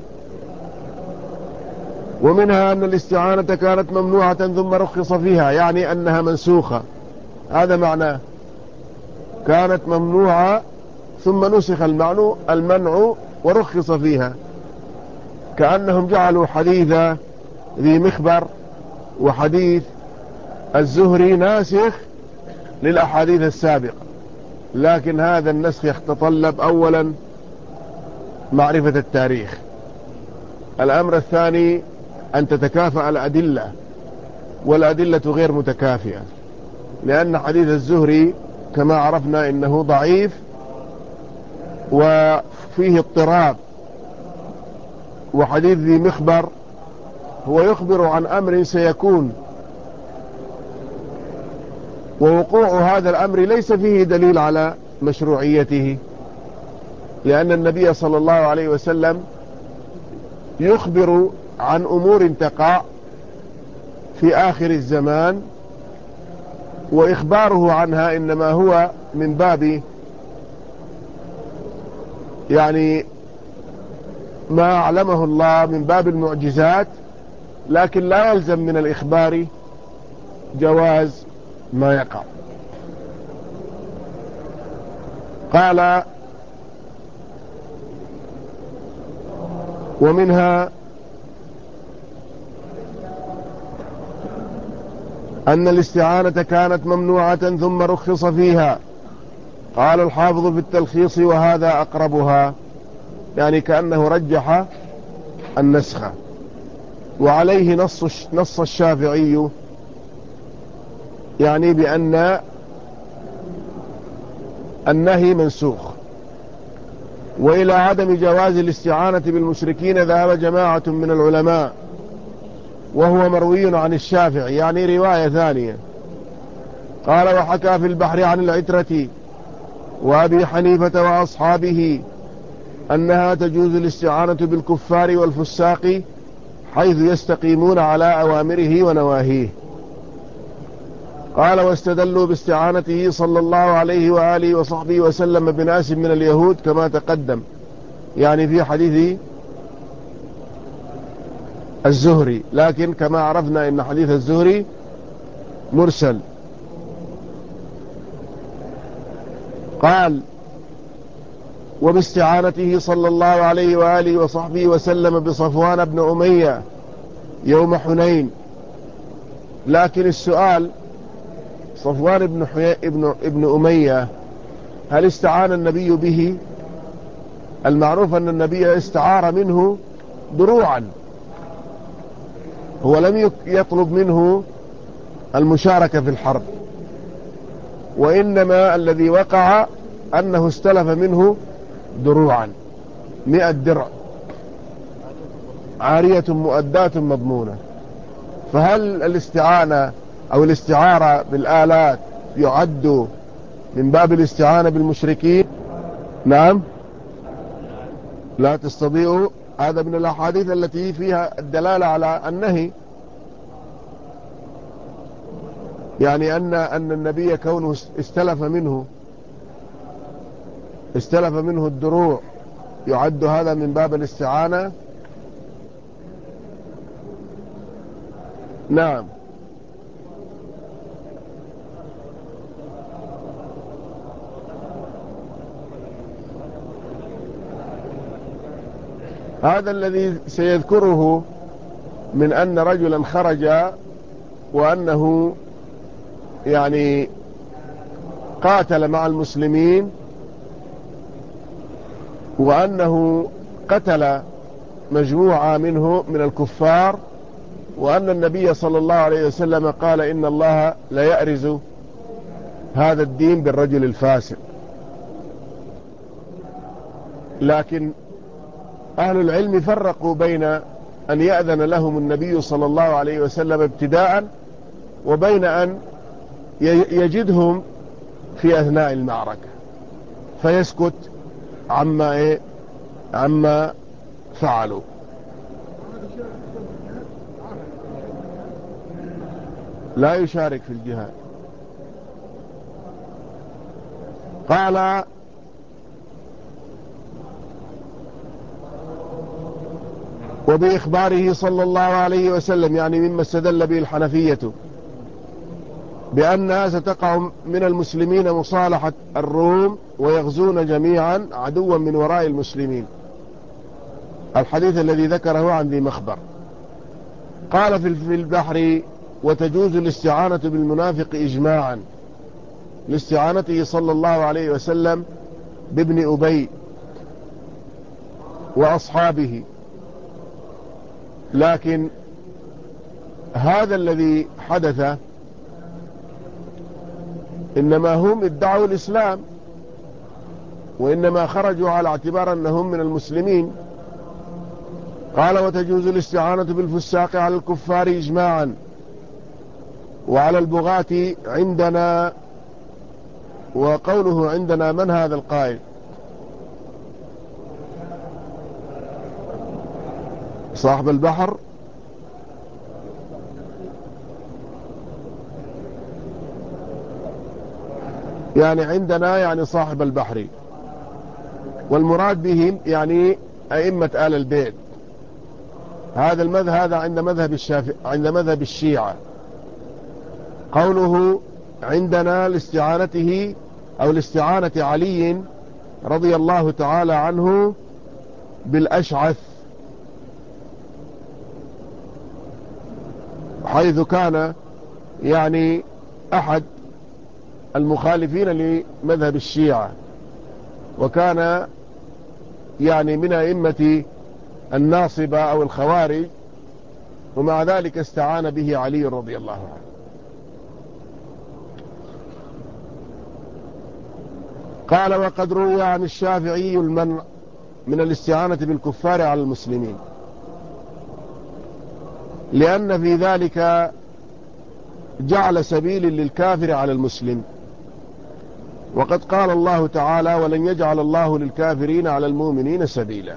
[SPEAKER 1] ومنها أن الاستعانة كانت ممنوعة ثم رخص فيها، يعني أنها منسوخة، هذا معناه، كانت ممنوعة ثم نسخ المنع ورخص فيها، كأنهم جعلوا حديث ذي مخبر وحديث الزهري ناسخ للأحاديث السابقة. لكن هذا النسخ يتطلب أولا معرفة التاريخ، الأمر الثاني أن تتكافأ الأدلة، والأدلة غير متكافئة، لأن حديث الزهري كما عرفنا إنه ضعيف وفيه اضطراب، وحديث ذي مخبر هو يخبر عن أمر سيكون، ووقوع هذا الأمر ليس فيه دليل على مشروعيته، لأن النبي صلى الله عليه وسلم يخبر عن أمور تقع في آخر الزمان، وإخباره عنها إنما هو من باب يعني ما أعلمه الله من باب المعجزات، لكن لا يلزم من الإخبار جواز ما يقع. قال ومنها أن الاستعانة كانت ممنوعة ثم رخص فيها. قال الحافظ في التلخيص وهذا أقربها، يعني كأنه رجح النسخ، وعليه نص الشافعي، يعني بأن النهي منسوخ. وإلى عدم جواز الاستعانة بالمشركين ذهب جماعة من العلماء، وهو مروي عن الشافعي، يعني رواية ثانية. قال وحكى في البحر عن العترة وأبي حنيفة وأصحابه أنها تجوز الاستعانة بالكفار والفساق حيث يستقيمون على أوامره ونواهيه. قال واستدلوا باستعانته صلى الله عليه وآله وصحبه وسلم بناس من اليهود كما تقدم، يعني في حديث الزهري، لكن كما عرفنا إن حديث الزهري مرسل. قال وباستعانته صلى الله عليه وآله وصحبه وسلم بصفوان بن أمية يوم حنين. لكن السؤال، صفوان ابن أمية هل استعان النبي به؟ المعروف أن النبي استعار منه دروعا، هو لم يطلب منه المشاركة في الحرب، وإنما الذي وقع أنه استلف منه دروعا 100 درع عارية مؤداة مضمونة. فهل الاستعانة أو الاستعارة بالآلات يعد من باب الاستعانة بالمشركين؟ نعم، لا تستطيعوا، هذا من الأحاديث التي فيها الدلالة على النهي، يعني أن النبي كونه استلف منه الدروع يعد هذا من باب الاستعانة. نعم. هذا الذي سيذكره من أن رجلا خرج وأنه يعني قاتل مع المسلمين، وأنه قتل مجموعة منه من الكفار، وأن النبي صلى الله عليه وسلم قال إن الله لا يأرز هذا الدين بالرجل الفاسق. لكن أهل العلم فرقوا بين أن يأذن لهم النبي صلى الله عليه وسلم ابتداء، وبين أن يجدهم في أثناء المعركة فيسكت عما فعلوا. لا يشارك في الجهاد. قال وبإخباره صلى الله عليه وسلم، يعني مما استدل به الحنفية، بأنها ستقع من المسلمين مصالحة الروم ويغزون جميعا عدوا من وراء المسلمين، الحديث الذي ذكره عن ذي مخبر. قال في البحر وتجوز الاستعانة بالمنافق إجماعا لاستعانته صلى الله عليه وسلم بابن أبي وأصحابه. لكن هذا الذي حدث إنما هم ادعوا الإسلام، وإنما خرجوا على اعتبار أنهم من المسلمين. قال وتجوز الاستعانة بالفساق على الكفار إجماعا وعلى البغاة عندنا. وقوله عندنا من هذا القائل؟ صاحب البحر. يعني عندنا يعني صاحب البحر، والمراد بهم يعني أئمة آل البيت. هذا المذهب هذا عند مذهب الشيعة. قوله عندنا لاستعانته أو لاستعانة علي رضي الله تعالى عنه بالأشعث، حيث كان يعني أحد المخالفين لمذهب الشيعة، وكان يعني من أئمة الناصبة أو الخوارج، ومع ذلك استعان به علي رضي الله عنه. قال وقد روى عن الشافعي المنع من الاستعانة بالكفار على المسلمين، لأن في ذلك جعل سبيل للكافر على المسلم، وقد قال الله تعالى ولن يجعل الله للكافرين على المؤمنين سبيلا.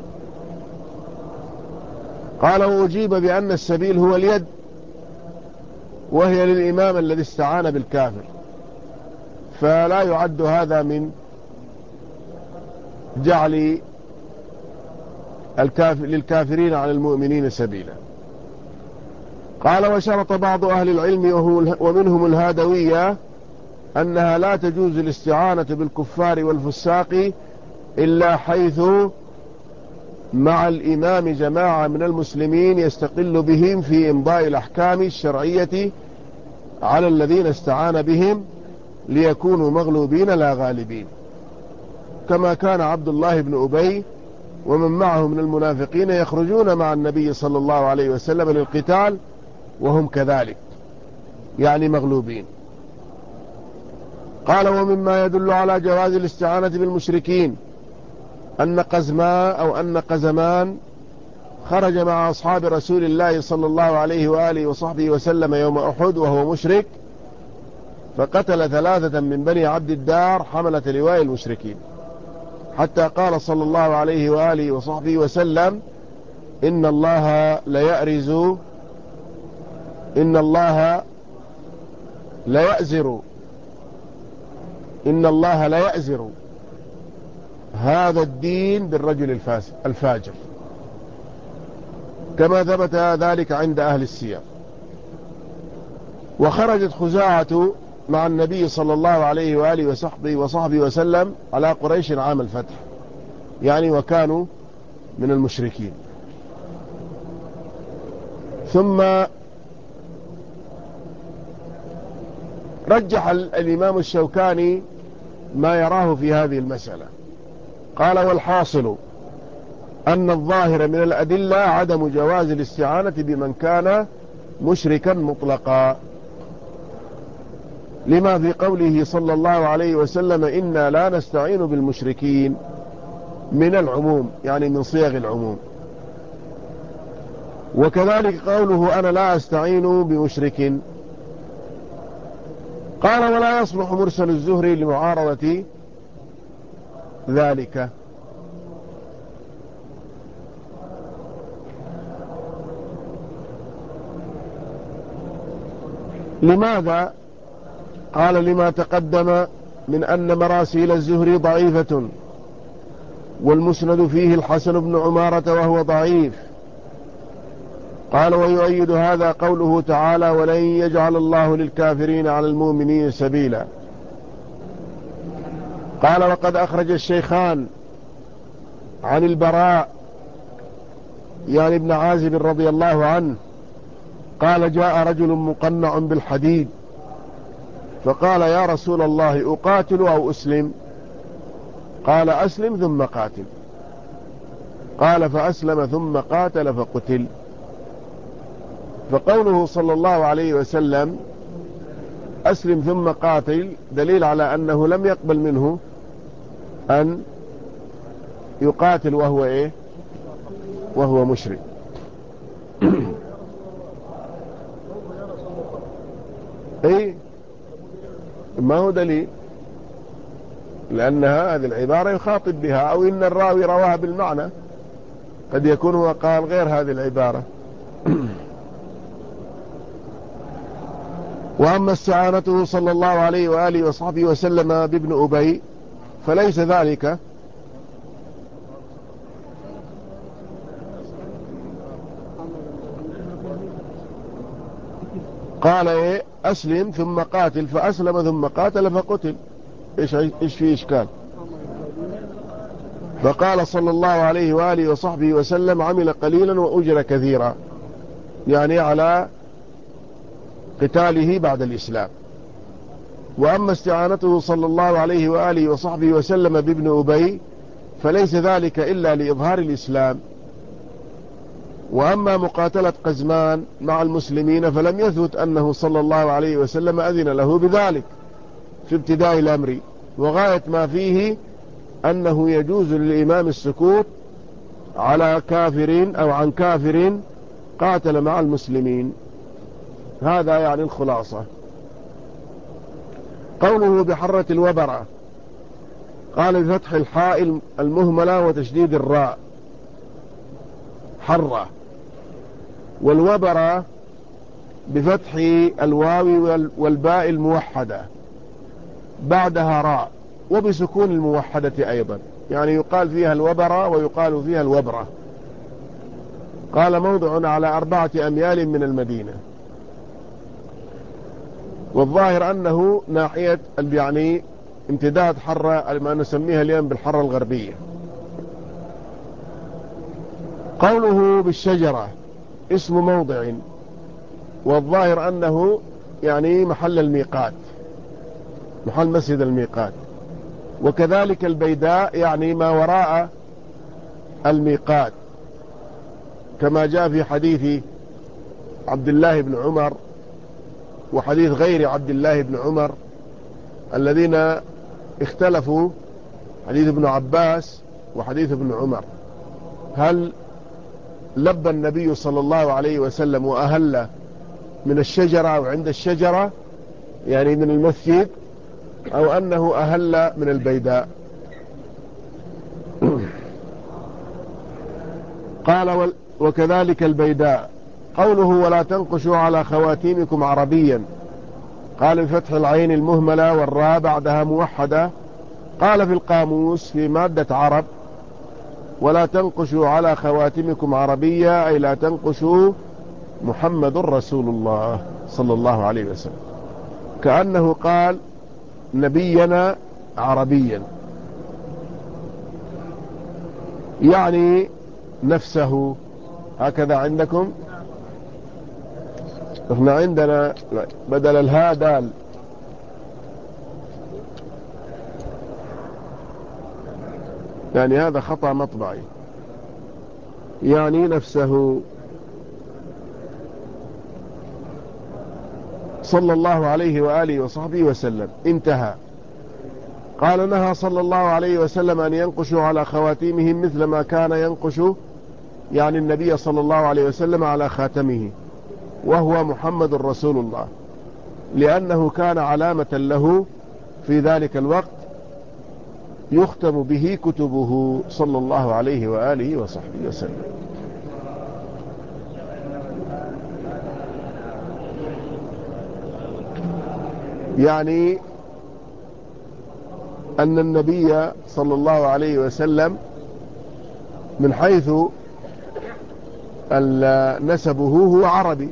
[SPEAKER 1] قال وأجيب بأن السبيل هو اليد، وهي للإمام الذي استعان بالكافر، فلا يعد هذا من جعل للكافرين على المؤمنين سبيلا. قال وشرط بعض أهل العلم ومنهم الهادوية أنها لا تجوز الاستعانة بالكفار والفساق إلا حيث مع الإمام جماعة من المسلمين يستقل بهم في إمضاء الأحكام الشرعية على الذين استعان بهم ليكونوا مغلوبين لا غالبين. كما كان عبد الله بن أبي ومن معه من المنافقين يخرجون مع النبي صلى الله عليه وسلم للقتال وهم كذلك، يعني مغلوبين. قال: ومما يدل على جواز الاستعانة بالمشركين أن قزمان خرج مع أصحاب رسول الله صلى الله عليه وآله وصحبه وسلم يوم أحد وهو مشرك، فقتل 3 من بني عبد الدار حملة لواء المشركين، حتى قال صلى الله عليه وآله وصحبه وسلم: إن الله لا يأزر هذا الدين بالرجل الفاجر، كما ثبت ذلك عند أهل السير. وخرجت خزاعة مع النبي صلى الله عليه وآله وصحبه وسلم على قريش عام الفتح، يعني وكانوا من المشركين. ثم رجح الإمام الشوكاني ما يراه في هذه المسألة. قال: والحاصل أن الظاهر من الأدلة عدم جواز الاستعانة بمن كان مشركا مطلقا، لما في قوله صلى الله عليه وسلم: إنا لا نستعين بالمشركين، من العموم، يعني من صيغ العموم. وكذلك قوله: أنا لا أستعين بمشرك. قال: ولا يصلح مرسل الزهري لمعارضة ذلك. لماذا؟ قال: لما تقدم من أن مراسيل الزهري ضعيفة، والمسند فيه الحسن بن عمارة وهو ضعيف. قال: ويؤيد هذا قوله تعالى: ولن يجعل الله للكافرين على المؤمنين سبيلا. قال: وقد أخرج الشيخان عن البراء، يعني ابن عازب رضي الله عنه، قال: جاء رجل مقنع بالحديد فقال: يا رسول الله، أقاتل أو أسلم؟ قال: أسلم ثم قاتل. قال: فأسلم ثم قاتل فقتل. فقوله صلى الله عليه وسلم: أسلم ثم قاتل، دليل على أنه لم يقبل منه أن يقاتل وهو مشرك. اي، ما هو دليل، لأن هذه العبارة يخاطب بها، أو إن الراوي رواها بالمعنى، قد يكون هو قال غير هذه العبارة. وأما استعانته صلى الله عليه وآله وصحبه وسلم بابن أبي فليس ذلك. قال: إيه؟ أسلم ثم قاتل، فأسلم ثم قاتل فقتل. إيش في إشكال؟ فقال صلى الله عليه وآله وصحبه وسلم: عمل قليلا وأجر كثيرا، يعني على قتاله بعد الإسلام. وأما استعانته صلى الله عليه وآله وصحبه وسلم بابن أبي فليس ذلك إلا لإظهار الإسلام. وأما مقاتلة قزمان مع المسلمين فلم يثبت أنه صلى الله عليه وسلم أذن له بذلك في ابتداء الأمر، وغاية ما فيه أنه يجوز للإمام السكوت على كافر أو عن كافر قاتل مع المسلمين. هذا يعني الخلاصة. قوله بحرة الوبرة، قال بفتح الحاء المهملة وتشديد الراء حرة، والوبرة بفتح الواو والباء الموحدة بعدها راء، وبسكون الموحدة أيضا، يعني يقال فيها الوبرة ويقال فيها الوبرة. قال: موضع على 4 أميال من المدينة. والظاهر أنه ناحية يعني امتداد حرة، ما نسميها اليوم بالحرة الغربية. قوله بالشجرة اسم موضع، والظاهر أنه يعني محل الميقات، محل مسجد الميقات. وكذلك البيداء يعني ما وراء الميقات، كما جاء في حديث عبد الله بن عمر وحديث غير عبد الله بن عمر الذين اختلفوا، حديث ابن عباس وحديث ابن عمر، هل لبى النبي صلى الله عليه وسلم وأهل من الشجرة أو عند الشجرة يعني من المسجد، أو أنه أهل من البيداء؟ قال وكذلك البيداء. قوله ولا تنقشوا على خواتيمكم عربيا، قال بفتح العين المهملة والراء بعدها موحدة. قال في القاموس في مادة عرب ولا تنقشوا على خواتمكم عربية أي لا تنقشوا محمد رسول الله صلى الله عليه وسلم، كأنه قال نبينا عربيا، يعني نفسه. هكذا عندكم؟ احنا عندنا بدل الهاء دال، يعني هذا خطأ مطبعي، يعني نفسه صلى الله عليه وآله وصحبه وسلم. انتهى. قال نهى صلى الله عليه وسلم أن ينقشوا على خواتيمهم مثل ما كان ينقش، يعني النبي صلى الله عليه وسلم، على خاتمه وهو محمد رسول الله، لأنه كان علامة له في ذلك الوقت يختم به كتبه صلى الله عليه وآله وصحبه وسلم. يعني أن النبي صلى الله عليه وسلم من حيث نسبه هو عربي،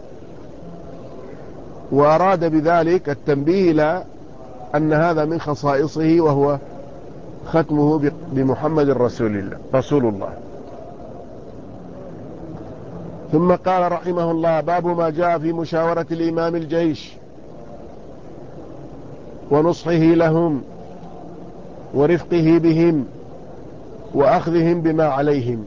[SPEAKER 1] وأراد بذلك التنبيه إلى أن هذا من خصائصه، وهو ختمه بمحمد رسول الله. ثم قال رحمه الله باب ما جاء في مشاورة الإمام الجيش ونصحه لهم ورفقه بهم وأخذهم بما عليهم.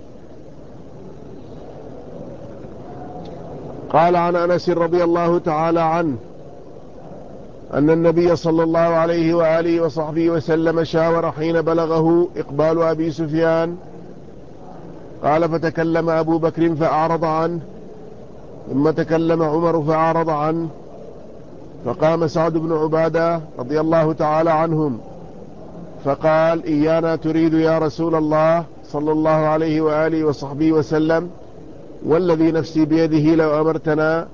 [SPEAKER 1] قال عن أنس رضي الله تعالى عنه أن النبي صلى الله عليه وآله وصحبه وسلم شاور حين بلغه إقبال أبي سفيان، قال فتكلم أبو بكر فأعرض عنه، ثم تكلم عمر فأعرض عنه، فقام سعد بن عبادة رضي الله تعالى عنهم فقال إيانا تريد يا رسول الله صلى الله عليه وآله وصحبه وسلم، والذي نفسي بيده لو أمرتنا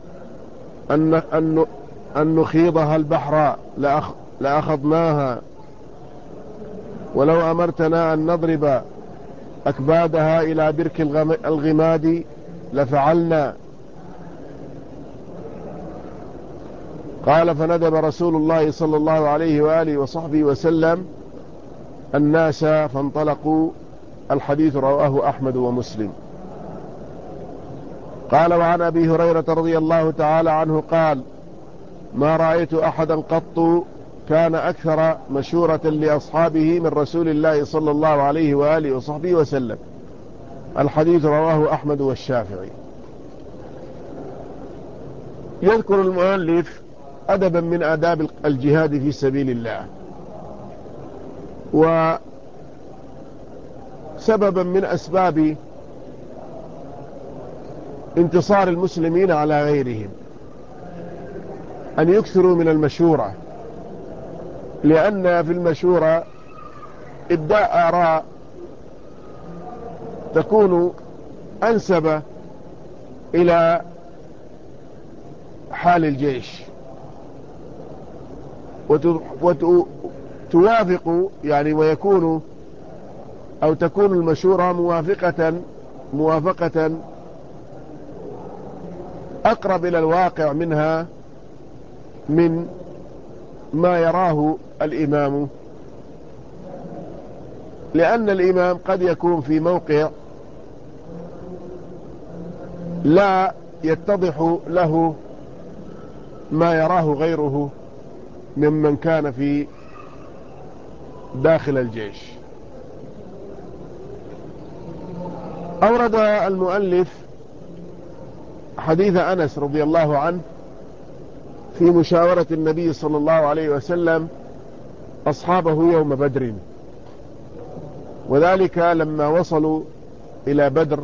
[SPEAKER 1] أن نخيضها البحر لأخذناها، ولو أمرتنا أن نضرب أكبادها إلى برك الغماد لفعلنا. قال فندب رسول الله صلى الله عليه وآله وصحبه وسلم الناس فانطلقوا. الحديث رواه أحمد ومسلم. قال وعن أبي هريرة رضي الله تعالى عنه قال ما رأيت أحدا قط كان أكثر مشورة لأصحابه من رسول الله صلى الله عليه وآله وصحبه وسلم. الحديث رواه أحمد والشافعي. يذكر المؤلف أدبا من آداب الجهاد في سبيل الله، وسببا من أسباب انتصار المسلمين على غيرهم أن يكثروا من المشورة، لأن في المشورة إبداء آراء تكون أنسب إلى حال الجيش، وتوافق يعني ويكون أو تكون المشورة موافقة أقرب إلى الواقع منها من ما يراه الإمام، لأن الإمام قد يكون في موقع لا يتضح له ما يراه غيره ممن كان في داخل الجيش. أورد المؤلف حديث أنس رضي الله عنه في مشاورة النبي صلى الله عليه وسلم أصحابه يوم بدر، وذلك لما وصلوا إلى بدر،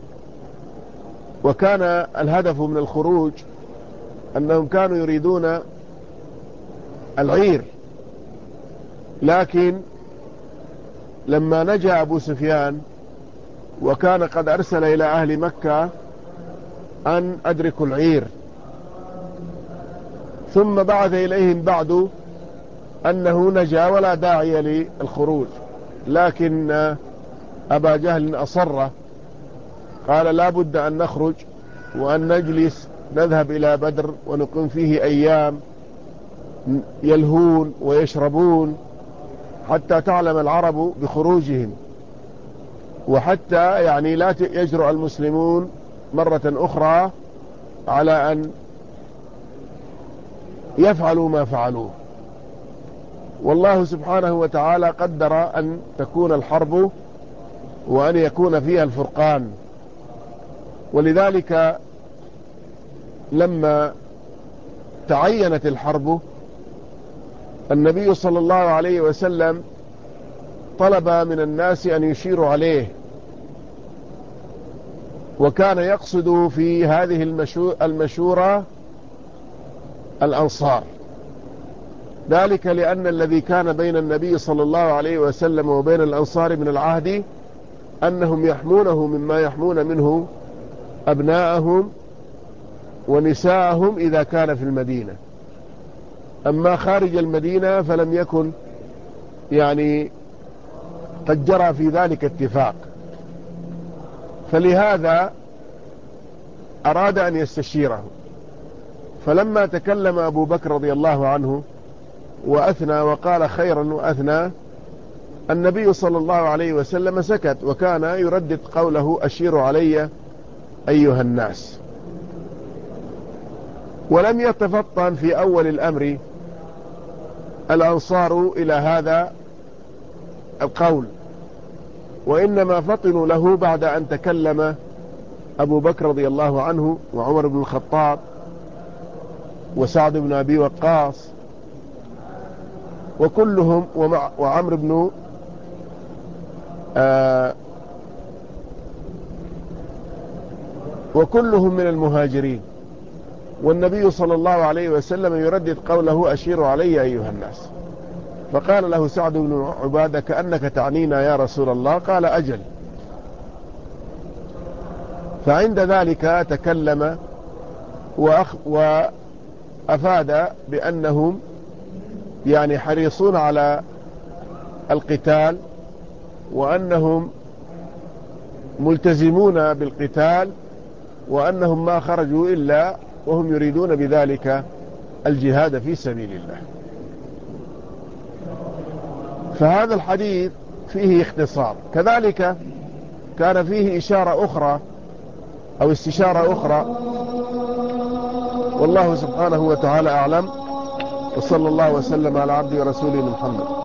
[SPEAKER 1] وكان الهدف من الخروج أنهم كانوا يريدون العير، لكن لما نجا أبو سفيان وكان قد أرسل إلى أهل مكة أن أدركوا العير، ثم بعث إليهم بعد أنه نجا ولا داعي للخروج، لكن أبا جهل أصر، قال لا بد أن نخرج وأن نجلس نذهب إلى بدر ونقيم فيه أيام يلهون ويشربون حتى تعلم العرب بخروجهم، وحتى يعني لا يجرؤ المسلمون مرة أخرى على أن يفعلوا ما فعلوه. والله سبحانه وتعالى قدر أن تكون الحرب وأن يكون فيها الفرقان، ولذلك لما تعينت الحرب النبي صلى الله عليه وسلم طلب من الناس أن يشيروا عليه، وكان يقصد في هذه المشورة الأنصار، ذلك لأن الذي كان بين النبي صلى الله عليه وسلم وبين الأنصار من العهد أنهم يحمونه مما يحمون منه أبناءهم ونساءهم إذا كان في المدينة، أما خارج المدينة فلم يكن يعني قد جرى في ذلك اتفاق، فلهذا أراد أن يستشيره. فلما تكلم أبو بكر رضي الله عنه وأثنى وقال خيرا وأثنى، النبي صلى الله عليه وسلم سكت، وكان يردد قوله أشيروا علي أيها الناس. ولم يتفطن في أول الأمر الأنصار إلى هذا القول، وإنما فطنوا له بعد أن تكلم أبو بكر رضي الله عنه وعمر بن الخطاب وسعد بن أبي وقاص وكلهم وعمر بن وكلهم من المهاجرين، والنبي صلى الله عليه وسلم يردد قوله أشيروا علي أيها الناس. فقال له سعد بن عبادة كأنك تعنينا يا رسول الله، قال أجل. فعند ذلك تكلم وأفاد بأنهم يعني حريصون على القتال، وأنهم ملتزمون بالقتال، وأنهم ما خرجوا إلا وهم يريدون بذلك الجهاد في سبيل الله. فهذا الحديث فيه اختصار. كذلك كان فيه إشارة أخرى أو استشارة أخرى، والله سبحانه وتعالى أعلم، وصلى الله وسلم على عبده ورسوله محمد.